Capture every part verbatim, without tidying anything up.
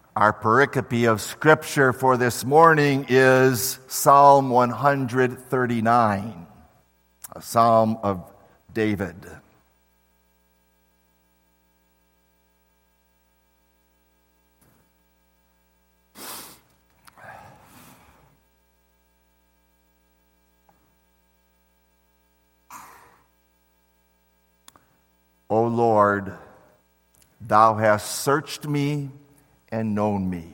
Our pericope of Scripture for this morning is Psalm one thirty-nine, a psalm of David. O Lord, thou hast searched me and known me.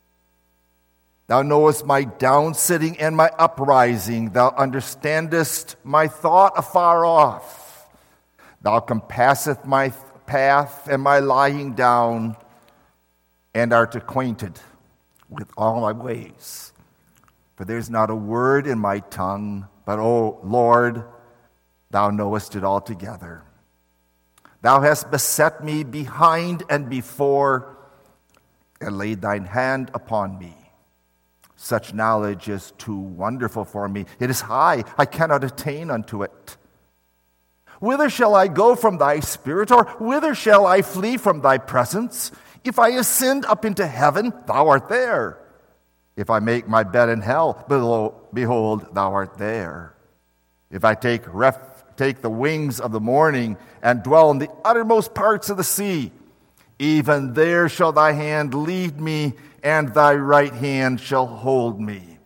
Thou knowest my downsitting and my uprising. Thou understandest my thought afar off. Thou compasseth my path and my lying down, and art acquainted with all my ways. For there's not a word in my tongue, but, O Lord, thou knowest it altogether. Thou hast beset me behind and before, and laid thine hand upon me. Such knowledge is too wonderful for me. It is high, I cannot attain unto it. Whither shall I go from thy spirit, or whither shall I flee from thy presence? If I ascend up into heaven, thou art there. If I make my bed in hell, below, behold, thou art there. If I take ref, take the wings of the morning and dwell in the uttermost parts of the sea, even there shall thy hand lead me, and thy right hand shall hold me.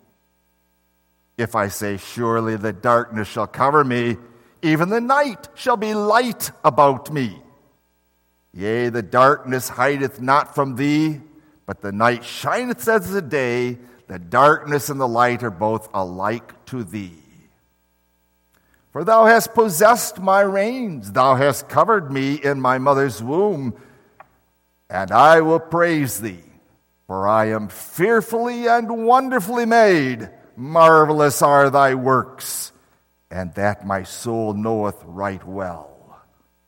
If I say, surely the darkness shall cover me, even the night shall be light about me. Yea, the darkness hideth not from thee, but the night shineth as the day. The darkness and the light are both alike to thee. For thou hast possessed my reins, thou hast covered me in my mother's womb, and I will praise thee, for I am fearfully and wonderfully made. Marvelous are thy works, and that my soul knoweth right well.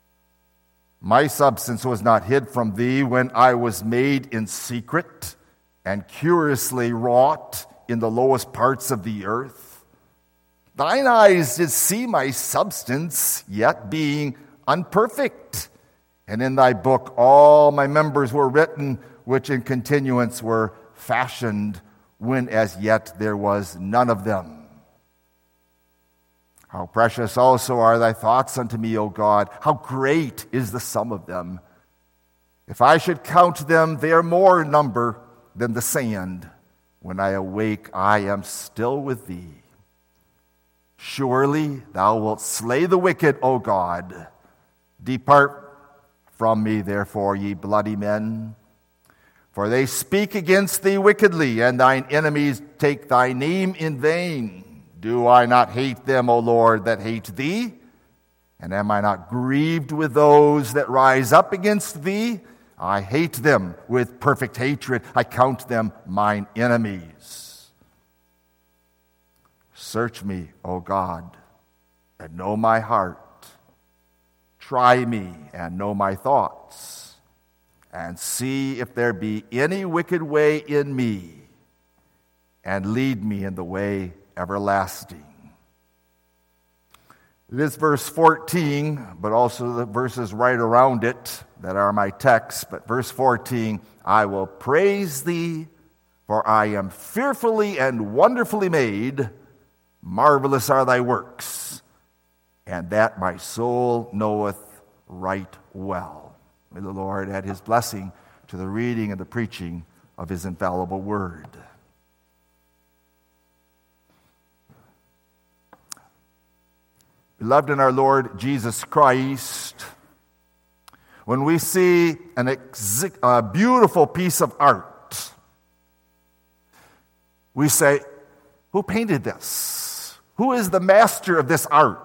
My substance was not hid from thee when I was made in secret and curiously wrought in the lowest parts of the earth. Thine eyes did see my substance, yet being unperfect. And in thy book all my members were written, which in continuance were fashioned, when as yet there was none of them. How precious also are thy thoughts unto me, O God! How great is the sum of them! If I should count them, they are more in number than the sand. When I awake, I am still with thee. Surely thou wilt slay the wicked, O God. Depart from me, therefore, ye bloody men. For they speak against thee wickedly, and thine enemies take thy name in vain. Do I not hate them, O Lord, that hate thee? And am I not grieved with those that rise up against thee? I hate them with perfect hatred. I count them mine enemies. Search me, O God, and know my heart. Try me and know my thoughts, and see if there be any wicked way in me, and lead me in the way everlasting. It is verse fourteen, but also the verses right around it that are my text. But verse fourteen, I will praise thee, for I am fearfully and wonderfully made. Marvelous are thy works, and that my soul knoweth right well. May the Lord add his blessing to the reading and the preaching of his infallible word. Beloved in our Lord Jesus Christ, when we see an ex- a beautiful piece of art, we say, who painted this? Who is the master of this art?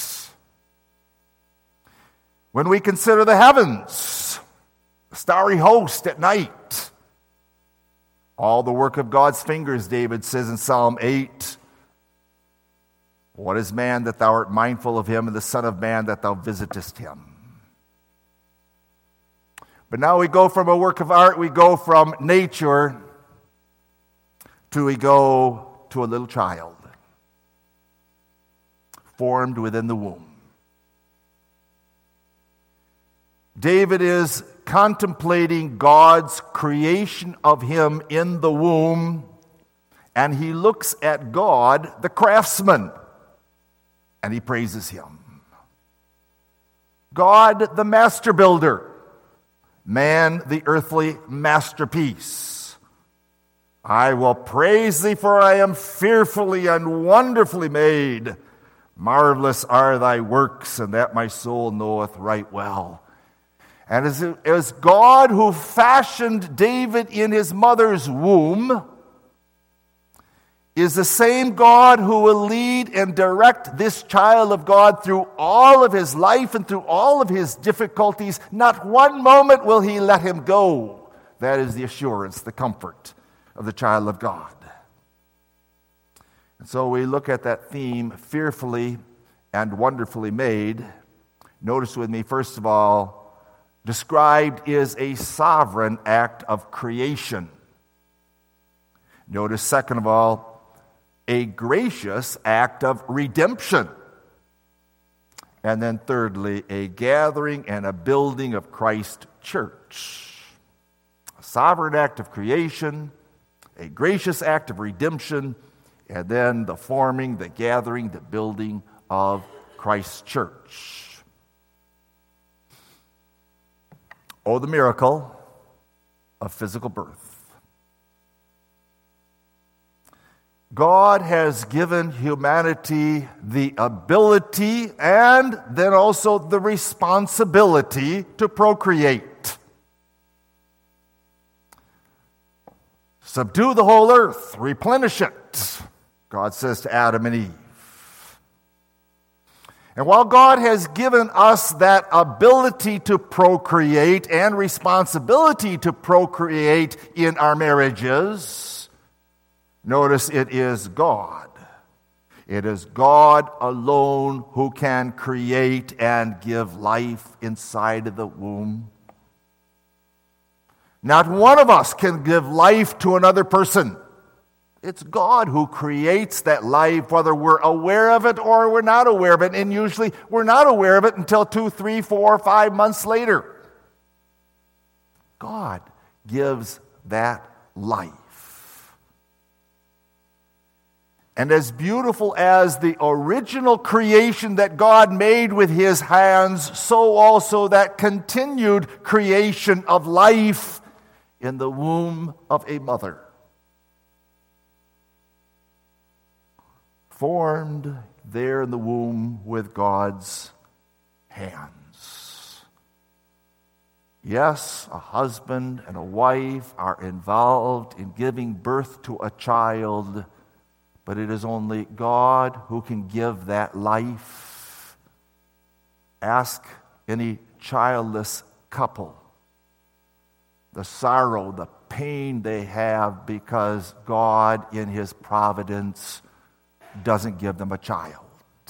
When we consider the heavens, the starry host at night, all the work of God's fingers, David says in Psalm eight, what is man that thou art mindful of him, and the son of man that thou visitest him? But now we go from a work of art, we go from nature to we go to a little child formed within the womb. David is contemplating God's creation of him in the womb, and he looks at God, the craftsman, and he praises him. God, the master builder, man, the earthly masterpiece. I will praise thee, for I am fearfully and wonderfully made. Marvelous are thy works, and that my soul knoweth right well. And as it was God who fashioned David in his mother's womb, is the same God who will lead and direct this child of God through all of his life and through all of his difficulties. Not one moment will he let him go. That is the assurance, the comfort of the child of God. And so we look at that theme, fearfully and wonderfully made. Notice with me, first of all, described is a sovereign act of creation. Notice, second of all, a gracious act of redemption. And then thirdly, a gathering and a building of Christ's church. A sovereign act of creation, a gracious act of redemption, and then the forming, the gathering, the building of Christ's church. Oh, the miracle of physical birth. God has given humanity the ability and then also the responsibility to procreate. Subdue the whole earth, replenish it, God says to Adam and Eve. And while God has given us that ability to procreate and responsibility to procreate in our marriages, notice it is God. It is God alone who can create and give life inside of the womb. Not one of us can give life to another person. It's God who creates that life, whether we're aware of it or we're not aware of it. And usually we're not aware of it until two, three, four, five months later. God gives that life. And as beautiful as the original creation that God made with his hands, so also that continued creation of life in the womb of a mother. Formed there in the womb with God's hands. Yes, a husband and a wife are involved in giving birth to a child, but it is only God who can give that life. Ask any childless couple the sorrow, the pain they have because God, in his providence, doesn't give them a child.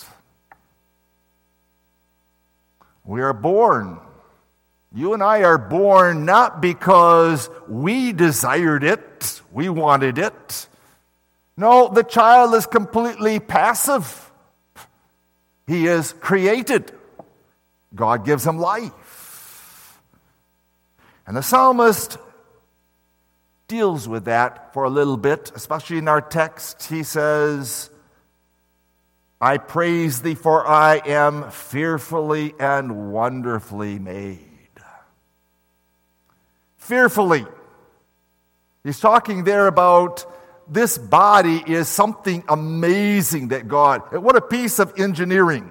We are born. You and I are born not because we desired it, we wanted it. No, the child is completely passive. He is created. God gives him life. And the psalmist deals with that for a little bit, especially in our text. He says, I praise thee, for I am fearfully and wonderfully made. Fearfully. He's talking there about this body is something amazing that God, what a piece of engineering.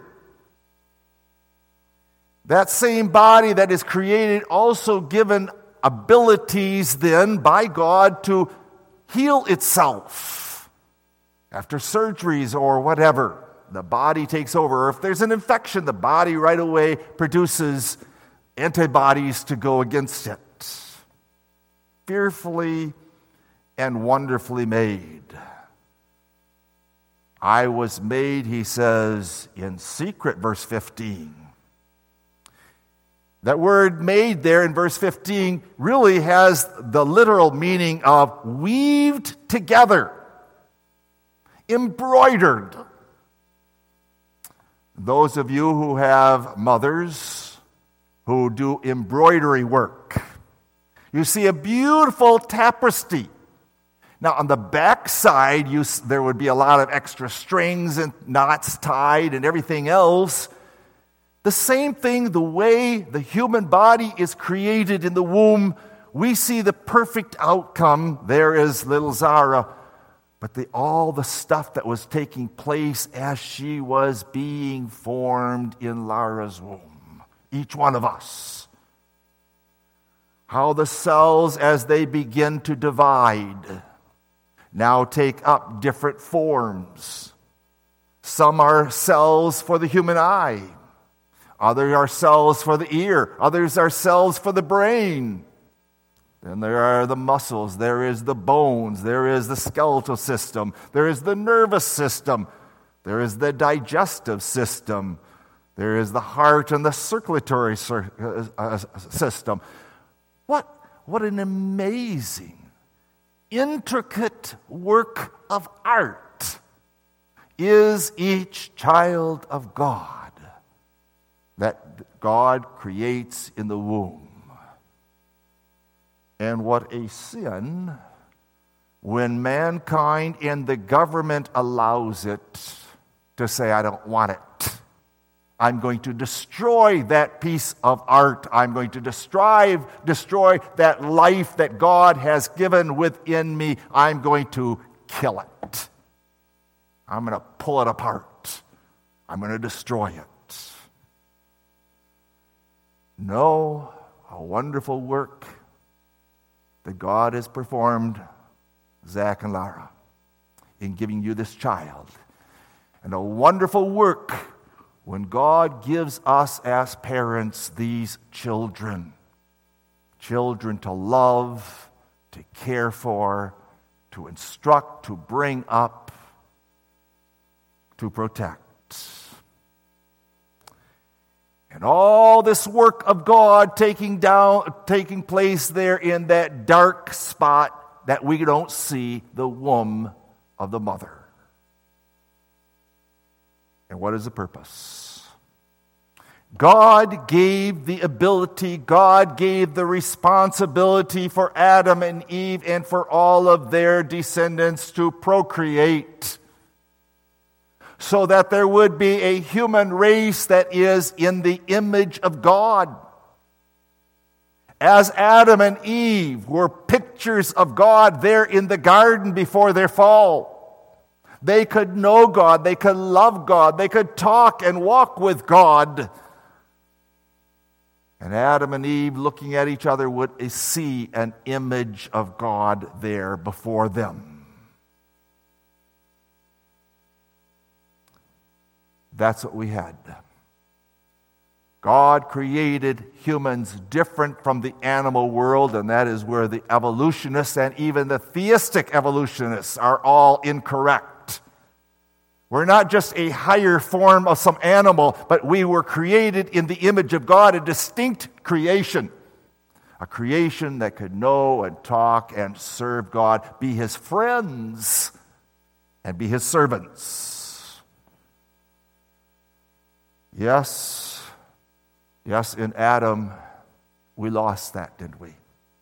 That same body that is created also given abilities then by God to heal itself after surgeries or whatever. The body takes over. Or if there's an infection, the body right away produces antibodies to go against it. Fearfully and wonderfully made. I was made, he says, in secret, verse fifteen. That word made there in verse fifteen really has the literal meaning of weaved together, embroidered. Those of you who have mothers who do embroidery work. You see a beautiful tapestry. Now, on the back side, you, there would be a lot of extra strings and knots tied and everything else. The same thing, the way the human body is created in the womb, we see the perfect outcome. There is little Zara. But the, all the stuff that was taking place as she was being formed in Lara's womb, each one of us. How the cells, as they begin to divide, now take up different forms. Some are cells for the human eye. Others are cells for the ear. Others are cells for the brain. Then there are the muscles. There is the bones. There is the skeletal system. There is the nervous system. There is the digestive system. There is the heart and the circulatory system. What, what an amazing, intricate work of art is each child of God that God creates in the womb. And what a sin when mankind and the government allows it to say, I don't want it. I'm going to destroy that piece of art. I'm going to destroy, destroy that life that God has given within me. I'm going to kill it. I'm going to pull it apart. I'm going to destroy it. No, a wonderful work that God has performed, Zach and Lara, in giving you this child. And a wonderful work when God gives us as parents these children. Children to love, to care for, to instruct, to bring up, to protect. And all this work of God taking down, taking place there in that dark spot that we don't see, the womb of the mother. And what is the purpose? God gave the ability, God gave the responsibility for Adam and Eve and for all of their descendants to procreate, so that there would be a human race that is in the image of God. As Adam and Eve were pictures of God there in the garden before their fall, they could know God, they could love God, they could talk and walk with God. And Adam and Eve, looking at each other, would see an image of God there before them. That's what we had. God created humans different from the animal world, and that is where the evolutionists and even the theistic evolutionists are all incorrect. We're not just a higher form of some animal, but we were created in the image of God, a distinct creation. A creation that could know and talk and serve God, be His friends, and be His servants. Yes, yes, in Adam, we lost that, didn't we?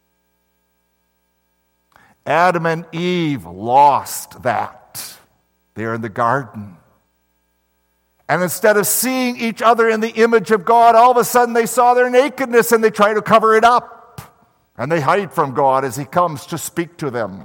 Adam and Eve lost that there in the garden. And instead of seeing each other in the image of God, all of a sudden they saw their nakedness and they try to cover it up. And they hide from God as He comes to speak to them.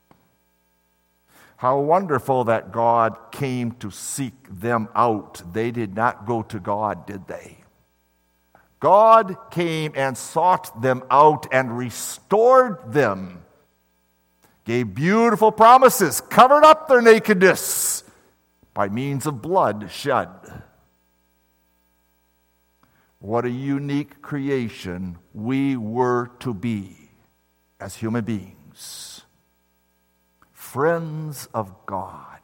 How wonderful that God came to seek them out. They did not go to God, did they? God came and sought them out and restored them. Gave beautiful promises, covered up their nakedness by means of blood shed. What a unique creation we were to be as human beings. Friends of God.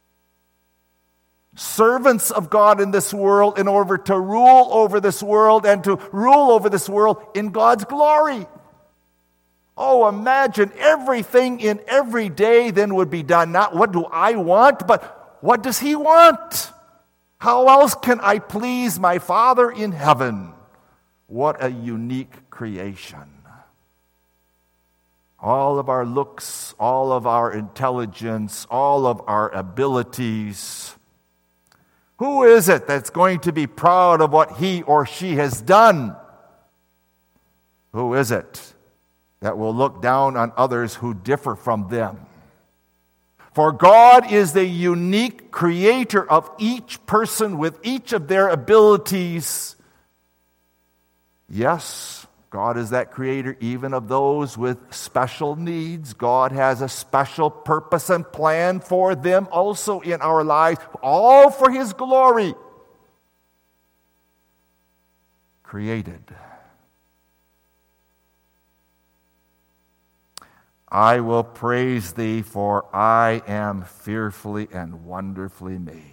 Servants of God in this world in order to rule over this world and to rule over this world in God's glory. Oh, imagine everything in every day then would be done. Not what do I want, but what does He want? How else can I please my Father in heaven? What a unique creation. All of our looks, all of our intelligence, all of our abilities. Who is it that's going to be proud of what he or she has done? Who is it that will look down on others who differ from them? For God is the unique creator of each person with each of their abilities. Yes, God is that creator even of those with special needs. God has a special purpose and plan for them also in our lives, all for his glory. Created. I will praise thee, for I am fearfully and wonderfully made.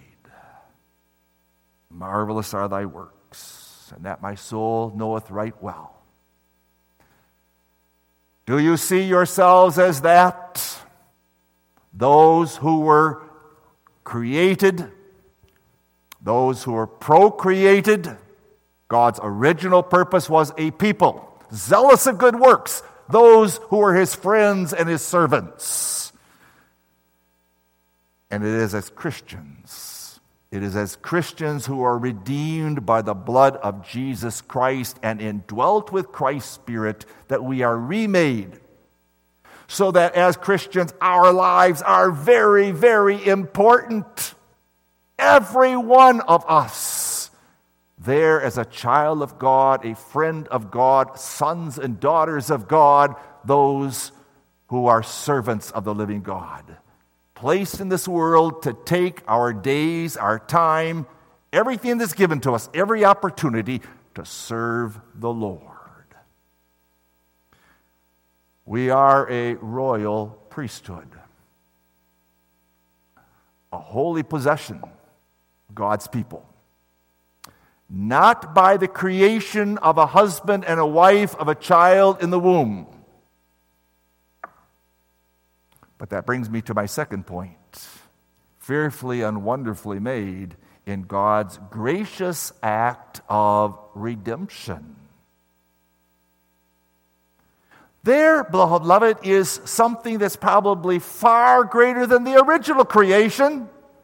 Marvelous are thy works, and that my soul knoweth right well. Do you see yourselves as that? Those who were created, those who were procreated. God's original purpose was a people, zealous of good works, those who were his friends and his servants. And it is as Christians, it is as Christians who are redeemed by the blood of Jesus Christ and indwelt with Christ's Spirit that we are remade. So that as Christians, our lives are very, very important. Every one of us there as a child of God, a friend of God, sons and daughters of God, those who are servants of the living God, placed in this world to take our days, our time, everything that's given to us, every opportunity to serve the Lord. We are a royal priesthood, a holy possession, God's people. Not by the creation of a husband and a wife of a child in the womb. But that brings me to my second point. Fearfully and wonderfully made in God's gracious act of redemption. There, beloved, is something that's probably far greater than the original creation.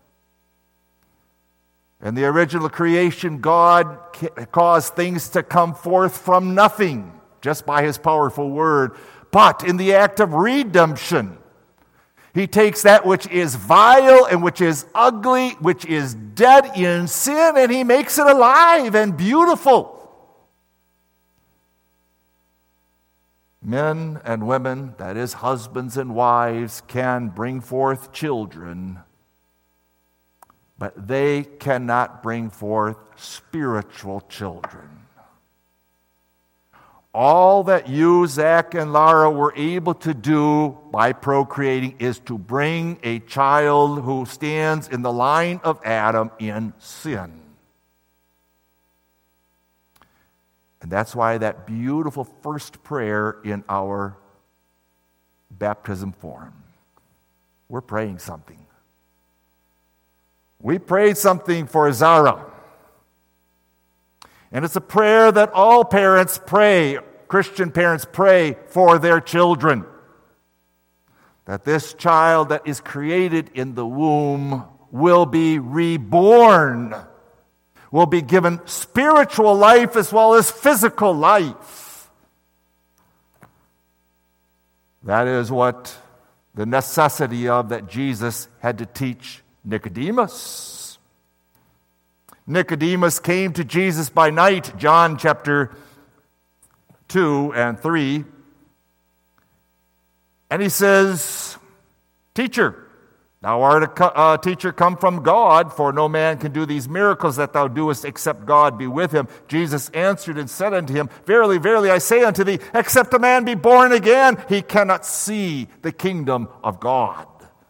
In the original creation, God caused things to come forth from nothing, just by his powerful word. But in the act of redemption, he takes that which is vile and which is ugly, which is dead in sin, and he makes it alive and beautiful. Men and women, that is, husbands and wives, can bring forth children, but they cannot bring forth spiritual children. All that you, Zach, and Lara were able to do by procreating is to bring a child who stands in the line of Adam in sin. And that's why that beautiful first prayer in our baptism form, we're praying something. We prayed something for Zara. And it's a prayer that all parents pray, Christian parents pray for their children. That this child that is created in the womb will be reborn, will be given spiritual life as well as physical life. That is what the necessity of that Jesus had to teach Nicodemus. Nicodemus came to Jesus by night, John chapter two and three, and he says, "Teacher, thou art a co- uh, teacher come from God, for no man can do these miracles that thou doest except God be with him." Jesus answered and said unto him, "Verily, verily, I say unto thee, except a man be born again, he cannot see the kingdom of God."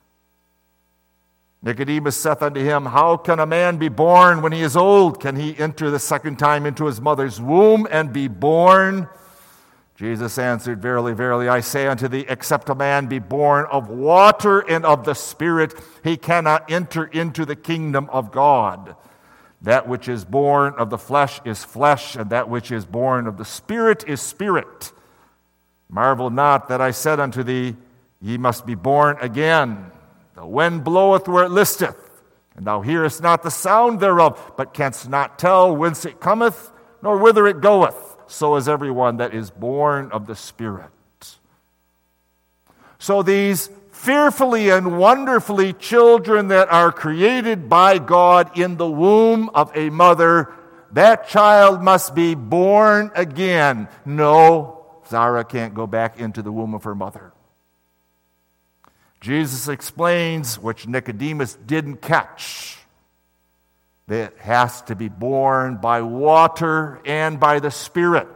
Nicodemus saith unto him, "How can a man be born when he is old? Can he enter the second time into his mother's womb and be born?" Jesus answered, "Verily, verily, I say unto thee, except a man be born of water and of the Spirit, he cannot enter into the kingdom of God. That which is born of the flesh is flesh, and that which is born of the Spirit is spirit. Marvel not that I said unto thee, Ye must be born again. The wind bloweth where it listeth, and thou hearest not the sound thereof, but canst not tell whence it cometh, nor whither it goeth. So is everyone that is born of the Spirit. So these fearfully and wonderfully children that are created by God in the womb of a mother, that child must be born again. No, Zara can't go back into the womb of her mother. Jesus explains, which Nicodemus didn't catch, that it has to be born by water and by the Spirit.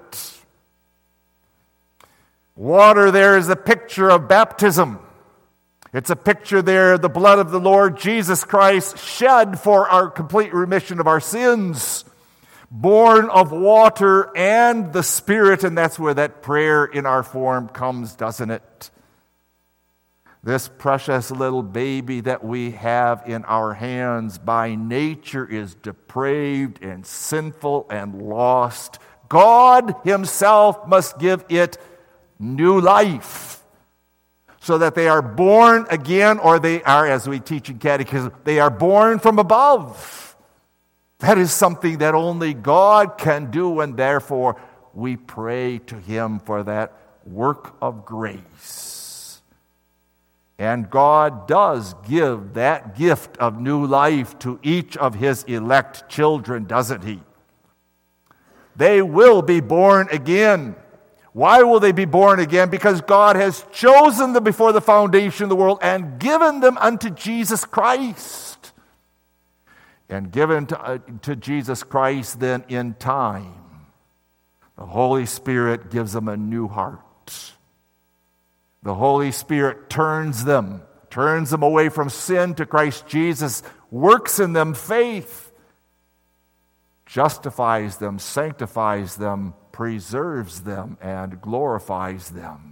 Water there is a picture of baptism. It's a picture there of the blood of the Lord Jesus Christ shed for our complete remission of our sins. Born of water and the Spirit, and that's where that prayer in our form comes, doesn't it? This precious little baby that we have in our hands by nature is depraved and sinful and lost. God Himself must give it new life so that they are born again, or they are, as we teach in catechism, they are born from above. That is something that only God can do, and therefore we pray to Him for that work of grace. And God does give that gift of new life to each of His elect children, doesn't He? They will be born again. Why will they be born again? Because God has chosen them before the foundation of the world and given them unto Jesus Christ. And given to, uh, to Jesus Christ then in time, the Holy Spirit gives them a new heart. The Holy Spirit turns them, turns them away from sin to Christ Jesus, works in them faith, justifies them, sanctifies them, preserves them, and glorifies them.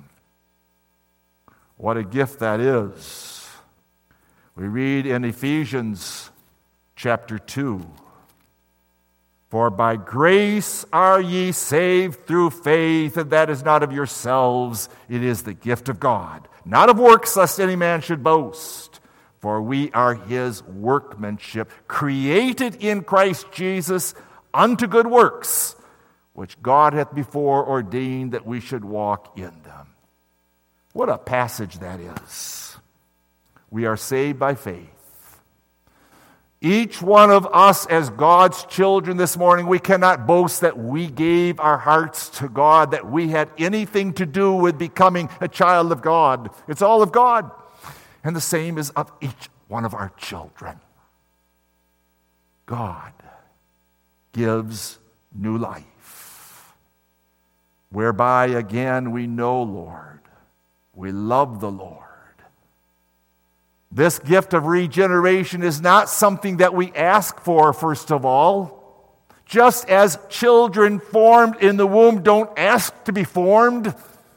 What a gift that is. We read in Ephesians chapter two, For by grace are ye saved through faith, and that is not of yourselves, it is the gift of God, not of works, lest any man should boast. For we are His workmanship, created in Christ Jesus unto good works, which God hath before ordained that we should walk in them. What a passage that is. We are saved by faith. Each one of us as God's children this morning, we cannot boast that we gave our hearts to God, that we had anything to do with becoming a child of God. It's all of God. And the same is of each one of our children. God gives new life, whereby again we know, Lord, we love the Lord. This gift of regeneration is not something that we ask for, first of all. Just as children formed in the womb don't ask to be formed,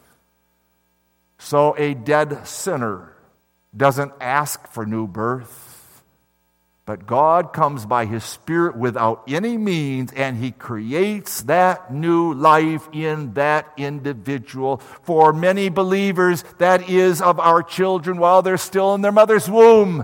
so a dead sinner doesn't ask for new birth. But God comes by His Spirit without any means, and He creates that new life in that individual. For many believers, that is of our children while they're still in their mother's womb.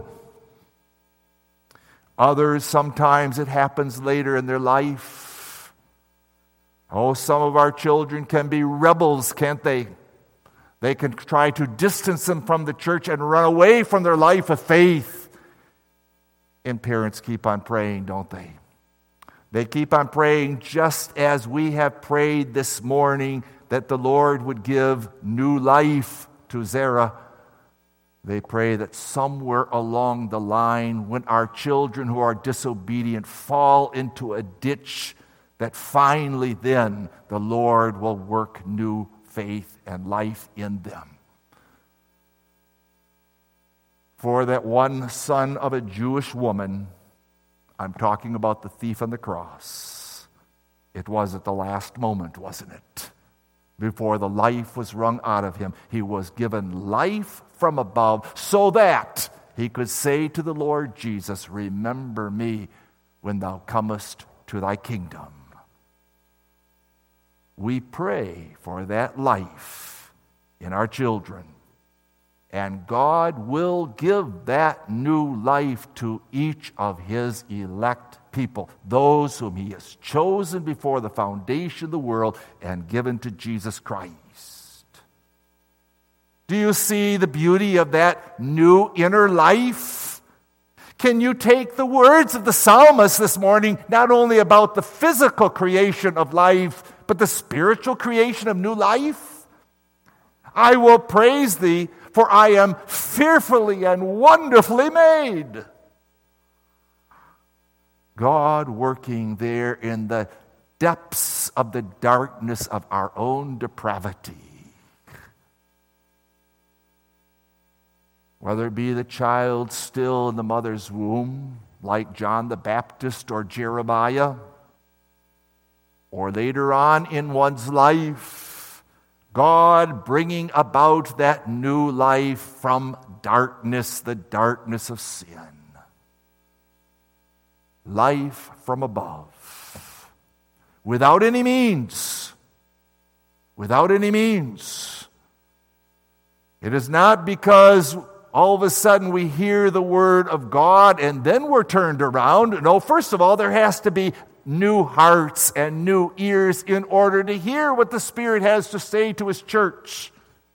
Others, sometimes it happens later in their life. Oh, some of our children can be rebels, can't they? They can try to distance them from the church and run away from their life of faith. And parents keep on praying, don't they? They keep on praying just as we have prayed this morning that the Lord would give new life to Zara. They pray that somewhere along the line, when our children who are disobedient fall into a ditch, that finally then the Lord will work new faith and life in them. For that one son of a Jewish woman, I'm talking about the thief on the cross, it was at the last moment, wasn't it? Before the life was wrung out of him, he was given life from above so that he could say to the Lord Jesus, remember me when thou comest to thy kingdom. We pray for that life in our children, and God will give that new life to each of his elect people, those whom he has chosen before the foundation of the world and given to Jesus Christ. Do you see the beauty of that new inner life? Can you take the words of the psalmist this morning, not only about the physical creation of life, but the spiritual creation of new life? I will praise thee, for I am fearfully and wonderfully made. God working there in the depths of the darkness of our own depravity. Whether it be the child still in the mother's womb, like John the Baptist or Jeremiah, or later on in one's life, God bringing about that new life from darkness, the darkness of sin. Life from above. Without any means. Without any means. It is not because all of a sudden we hear the word of God and then we're turned around. No, first of all, there has to be new hearts and new ears in order to hear what the Spirit has to say to his church.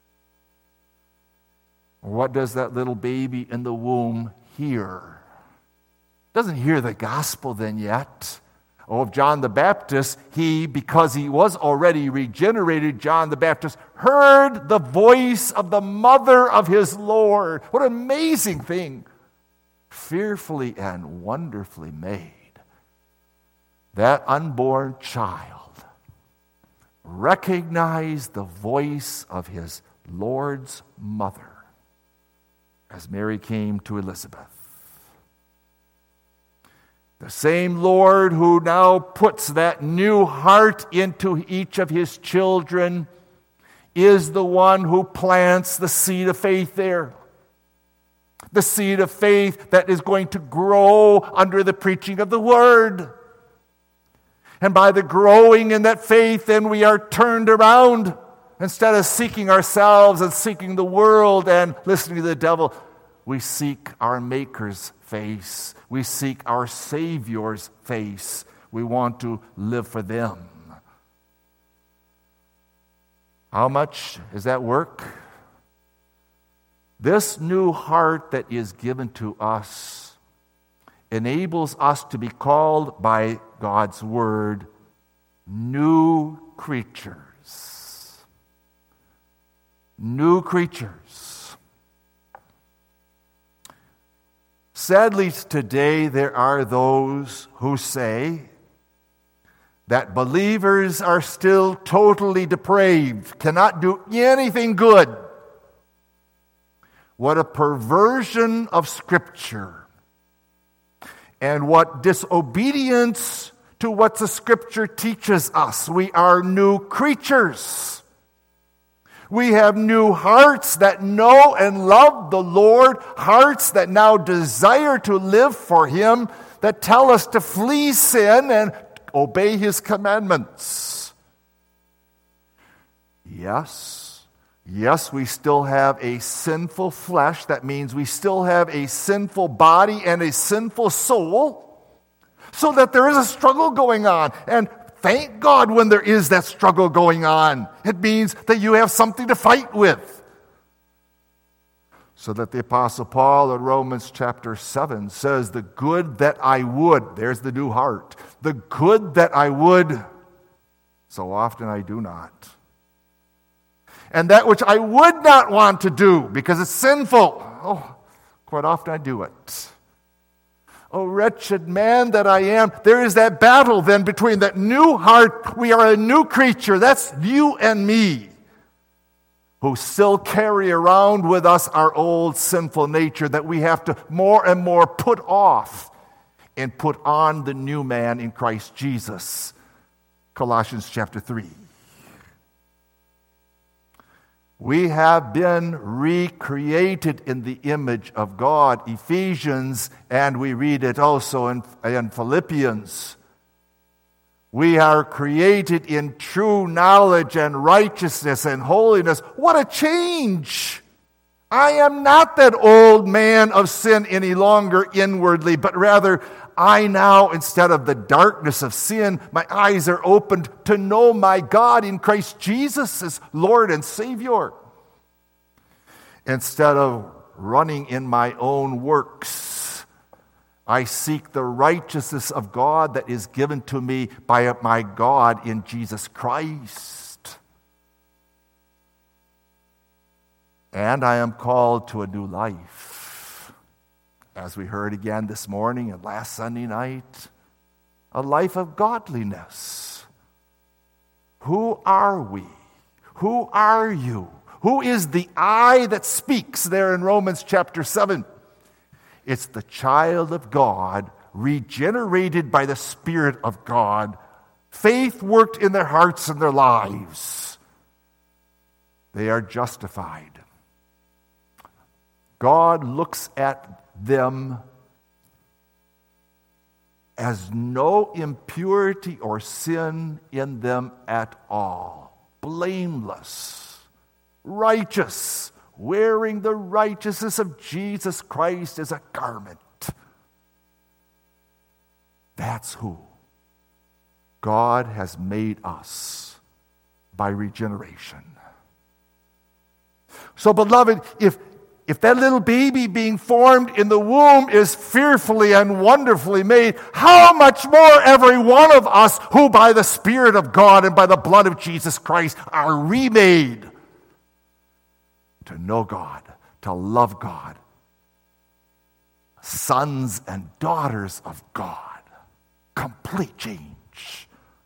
What does that little baby in the womb hear? Doesn't hear the gospel then yet. Oh, of John the Baptist, he, because he was already regenerated, John the Baptist, heard the voice of the mother of his Lord. What an amazing thing. Fearfully and wonderfully made. That unborn child recognized the voice of his Lord's mother as Mary came to Elizabeth. The same Lord who now puts that new heart into each of his children is the one who plants the seed of faith there. The seed of faith that is going to grow under the preaching of the Word. And by the growing in that faith, then we are turned around. Instead of seeking ourselves and seeking the world and listening to the devil, we seek our Maker's face. We seek our Savior's face. We want to live for them. How much is that work? This new heart that is given to us enables us to be called by God's word new creatures. New creatures. Sadly, today there are those who say that believers are still totally depraved, cannot do anything good. What a perversion of Scripture, and what disobedience to what the Scripture teaches us. We are new creatures. We have new hearts that know and love the Lord, hearts that now desire to live for Him, that tell us to flee sin and obey His commandments. Yes, yes, we still have a sinful flesh. That means we still have a sinful body and a sinful soul, so that there is a struggle going on. And thank God when there is that struggle going on. It means that you have something to fight with. So that the Apostle Paul in Romans chapter seven says, the good that I would, there's the new heart, the good that I would, so often I do not. And that which I would not want to do because it's sinful, oh, quite often I do it. Oh, wretched man that I am. There is that battle then between that new heart. We are a new creature. That's you and me, who still carry around with us our old sinful nature that we have to more and more put off and put on the new man in Christ Jesus. Colossians chapter three. We have been recreated in the image of God, Ephesians, and we read it also in, in Philippians. We are created in true knowledge and righteousness and holiness. What a change! I am not that old man of sin any longer inwardly, but rather I now, instead of the darkness of sin, my eyes are opened to know my God in Christ Jesus as Lord and Savior. Instead of running in my own works, I seek the righteousness of God that is given to me by my God in Jesus Christ. And I am called to a new life. As we heard again this morning and last Sunday night, a life of godliness. Who are we? Who are you? Who is the I that speaks there in Romans chapter seven? It's the child of God, regenerated by the Spirit of God. Faith worked in their hearts and their lives. They are justified. God looks at them as no impurity or sin in them at all. Blameless, righteous, wearing the righteousness of Jesus Christ as a garment. That's who God has made us by regeneration. So, beloved, if If that little baby being formed in the womb is fearfully and wonderfully made, how much more every one of us who by the Spirit of God and by the blood of Jesus Christ are remade to know God, to love God, sons and daughters of God. Complete change.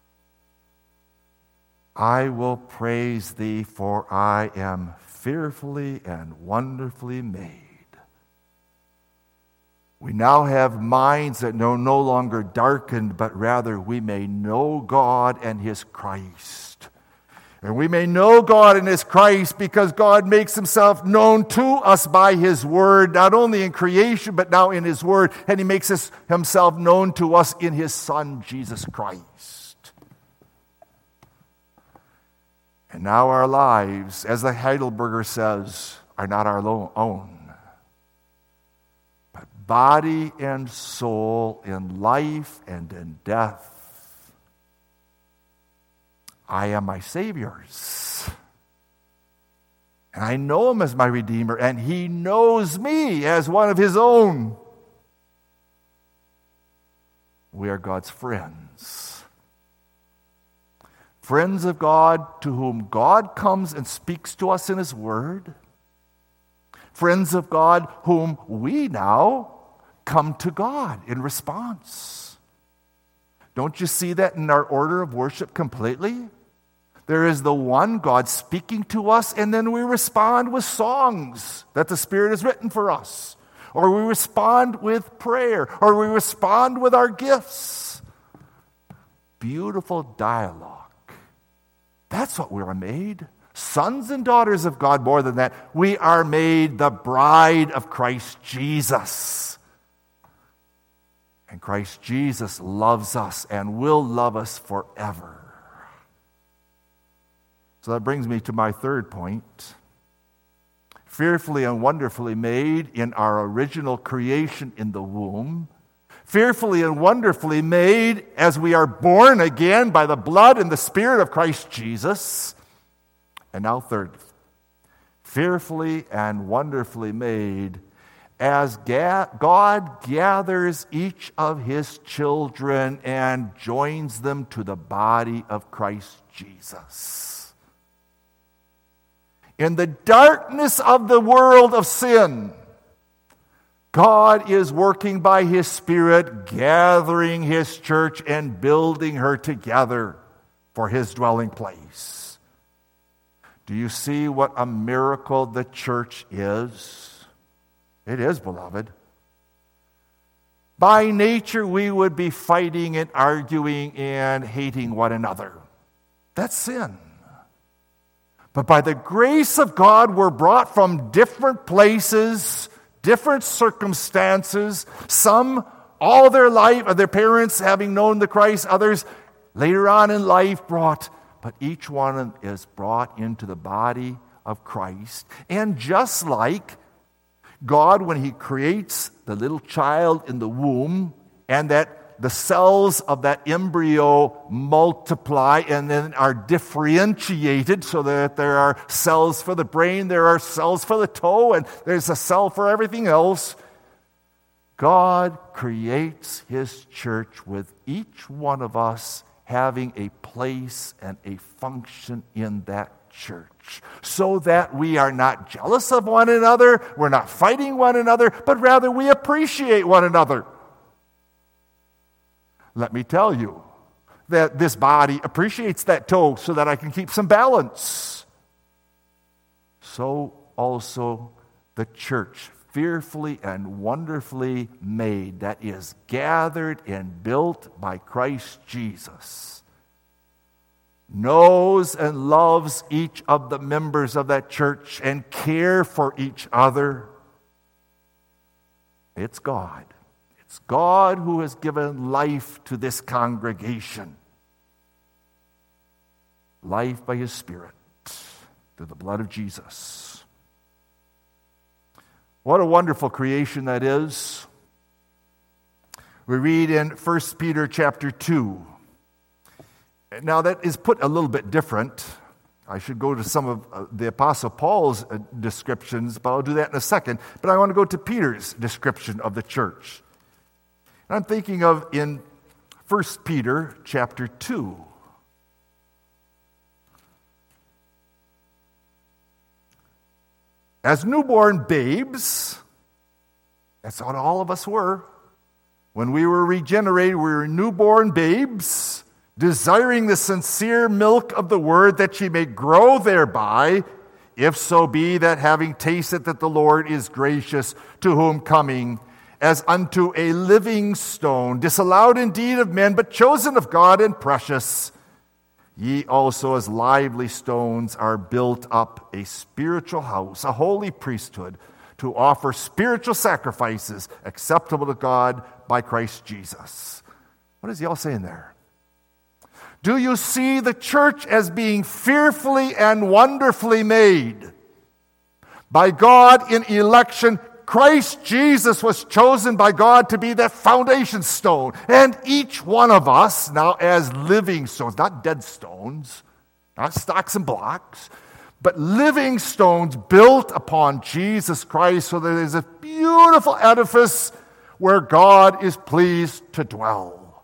I will praise thee, for I am fearfully and wonderfully made. We now have minds that are no longer darkened, but rather we may know God and His Christ. And we may know God and His Christ because God makes Himself known to us by His Word, not only in creation, but now in His Word. And He makes His, Himself known to us in His Son, Jesus Christ. And now our lives, as the Heidelberger says, are not our own, but body and soul, in life and in death. I am my Savior's. And I know Him as my Redeemer, and He knows me as one of His own. We are God's friends. Friends of God, to whom God comes and speaks to us in His Word. Friends of God, whom we now come to God in response. Don't you see that in our order of worship completely? There is the one God speaking to us, and then we respond with songs that the Spirit has written for us. Or we respond with prayer, or we respond with our gifts. Beautiful dialogue. That's what we are made. Sons and daughters of God. More than that, we are made the bride of Christ Jesus. And Christ Jesus loves us and will love us forever. So that brings me to my third point. Fearfully and wonderfully made in our original creation in the womb. Fearfully and wonderfully made as we are born again by the blood and the Spirit of Christ Jesus. And now third, fearfully and wonderfully made as ga- God gathers each of His children and joins them to the body of Christ Jesus. In the darkness of the world of sin, God is working by His Spirit, gathering His church and building her together for His dwelling place. Do you see what a miracle the church is? It is, beloved. By nature, we would be fighting and arguing and hating one another. That's sin. But by the grace of God, we're brought from different places, different circumstances. Some all their life, their parents having known the Christ, others later on in life brought. But each one is brought into the body of Christ. And just like God, when He creates the little child in the womb, and that the cells of that embryo multiply and then are differentiated so that there are cells for the brain, there are cells for the toe, and there's a cell for everything else. God creates His church with each one of us having a place and a function in that church, so that we are not jealous of one another, we're not fighting one another, but rather we appreciate one another. Let me tell you that this body appreciates that toe so that I can keep some balance. So also the church, fearfully and wonderfully made, that is gathered and built by Christ Jesus, knows and loves each of the members of that church and care for each other. It's God. It's God who has given life to this congregation. Life by His Spirit, through the blood of Jesus. What a wonderful creation that is. We read in First Peter chapter two. Now that is put a little bit different. I should go to some of the Apostle Paul's descriptions, but I'll do that in a second. But I want to go to Peter's description of the church. I'm thinking of in First Peter chapter two. As newborn babes, that's what all of us were. When we were regenerated, we were newborn babes, desiring the sincere milk of the word, that ye may grow thereby, if so be that having tasted that the Lord is gracious, to whom coming as unto a living stone, disallowed indeed of men, but chosen of God and precious, ye also as lively stones are built up a spiritual house, a holy priesthood, to offer spiritual sacrifices acceptable to God by Christ Jesus. What is he all saying there? Do you see the church as being fearfully and wonderfully made? By God in election, Christ Jesus was chosen by God to be that foundation stone. And each one of us now as living stones, not dead stones, not stocks and blocks, but living stones built upon Jesus Christ, so that there's a beautiful edifice where God is pleased to dwell.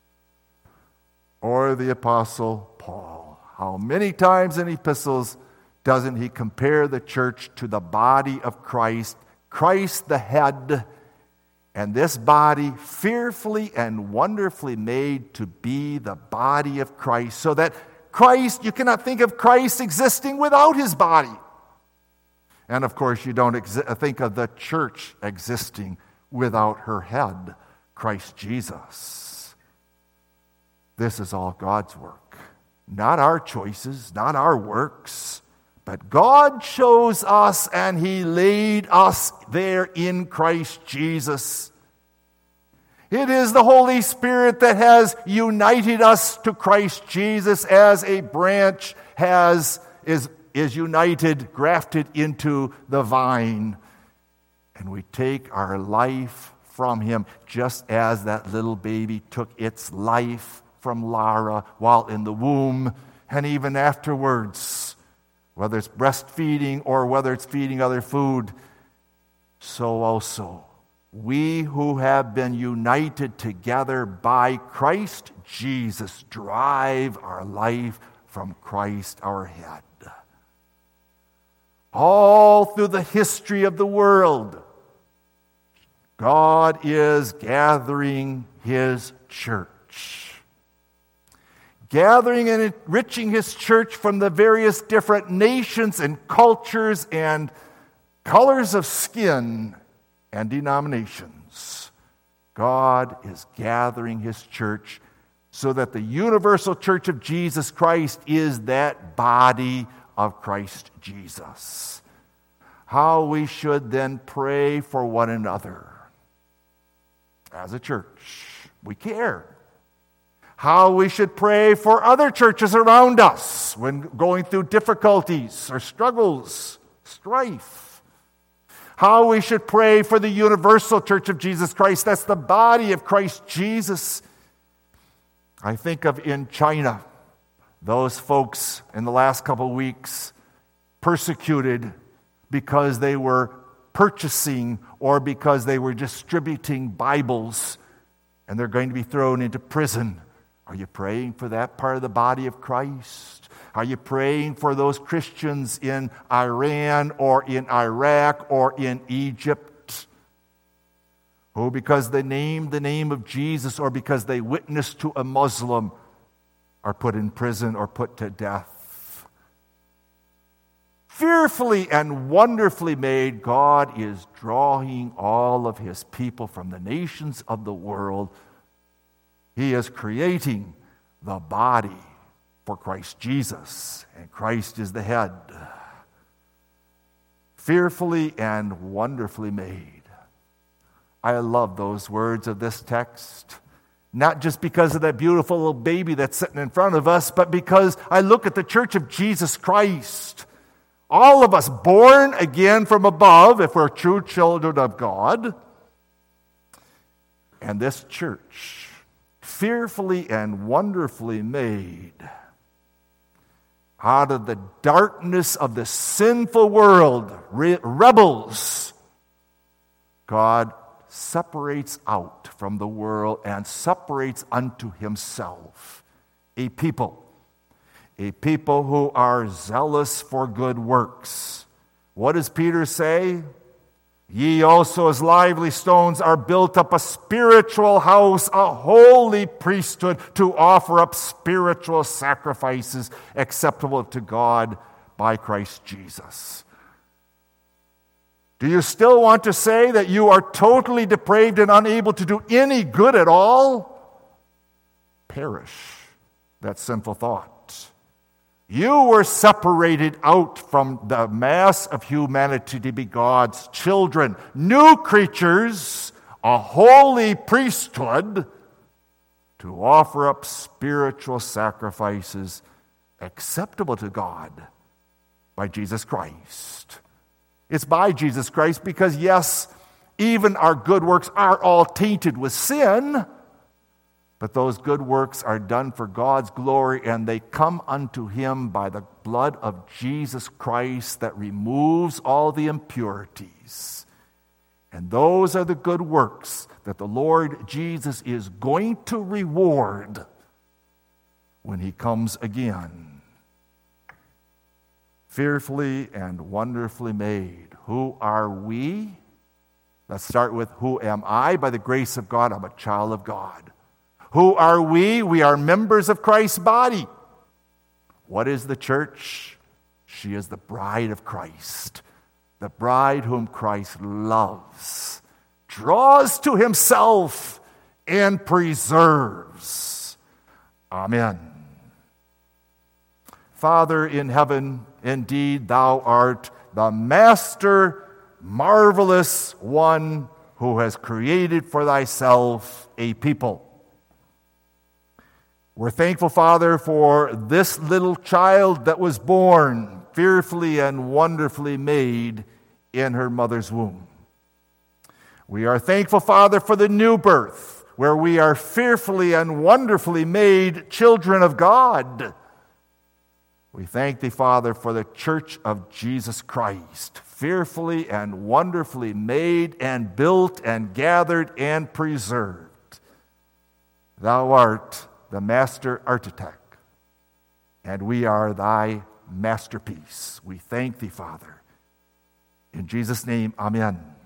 Or the Apostle Paul. How many times in epistles doesn't he compare the church to the body of Christ, Christ the head, and this body fearfully and wonderfully made to be the body of Christ, so that Christ, you cannot think of Christ existing without his body. And of course, you don't exi- think of the church existing without her head, Christ Jesus. This is all God's work, not our choices, not our works. But God chose us, and he laid us there in Christ Jesus. It is the Holy Spirit that has united us to Christ Jesus, as a branch has is, is united, grafted into the vine. And we take our life from him, just as that little baby took its life from Lara while in the womb, and even afterwards, whether it's breastfeeding or whether it's feeding other food. So also, we who have been united together by Christ Jesus derive our life from Christ our head. All through the history of the world, God is gathering his church. Gathering and enriching his church from the various different nations and cultures and colors of skin and denominations. God is gathering his church so that the universal church of Jesus Christ is that body of Christ Jesus. How we should then pray for one another. As a church, we care. How we should pray for other churches around us when going through difficulties or struggles, strife. How we should pray for the universal church of Jesus Christ. That's the body of Christ Jesus. I think of in China, those folks in the last couple of weeks persecuted because they were purchasing or because they were distributing Bibles, and they're going to be thrown into prison. Are you praying for that part of the body of Christ? Are you praying for those Christians in Iran or in Iraq or in Egypt who, because they named the name of Jesus or because they witnessed to a Muslim, are put in prison or put to death? Fearfully and wonderfully made, God is drawing all of his people from the nations of the world. He is creating the body for Christ Jesus, and Christ is the head. Fearfully and wonderfully made. I love those words of this text, not just because of that beautiful little baby that's sitting in front of us, but because I look at the church of Jesus Christ. All of us born again from above, if we're true children of God. And this church, fearfully and wonderfully made, out of the darkness of the sinful world, re- rebels, God separates out from the world and separates unto himself a people, a people who are zealous for good works. What does Peter say? Ye also as lively stones are built up a spiritual house, a holy priesthood, to offer up spiritual sacrifices acceptable to God by Christ Jesus. Do you still want to say that you are totally depraved and unable to do any good at all? Perish that sinful thought. You were separated out from the mass of humanity to be God's children, new creatures, a holy priesthood, to offer up spiritual sacrifices acceptable to God by Jesus Christ. It's by Jesus Christ because, yes, even our good works are all tainted with sin, but those good works are done for God's glory, and they come unto him by the blood of Jesus Christ that removes all the impurities. And those are the good works that the Lord Jesus is going to reward when he comes again. Fearfully and wonderfully made. Who are we? Let's start with who am I? By the grace of God, I'm a child of God. Who are we? We are members of Christ's body. What is the church? She is the bride of Christ. The bride whom Christ loves, draws to himself, and preserves. Amen. Father in heaven, indeed thou art the master, marvelous one who has created for thyself a people. We're thankful, Father, for this little child that was born, fearfully and wonderfully made in her mother's womb. We are thankful, Father, for the new birth, where we are fearfully and wonderfully made children of God. We thank thee, Father, for the church of Jesus Christ, fearfully and wonderfully made and built and gathered and preserved. Thou art the master architect, and we are thy masterpiece. We thank thee, Father. In Jesus' name, amen.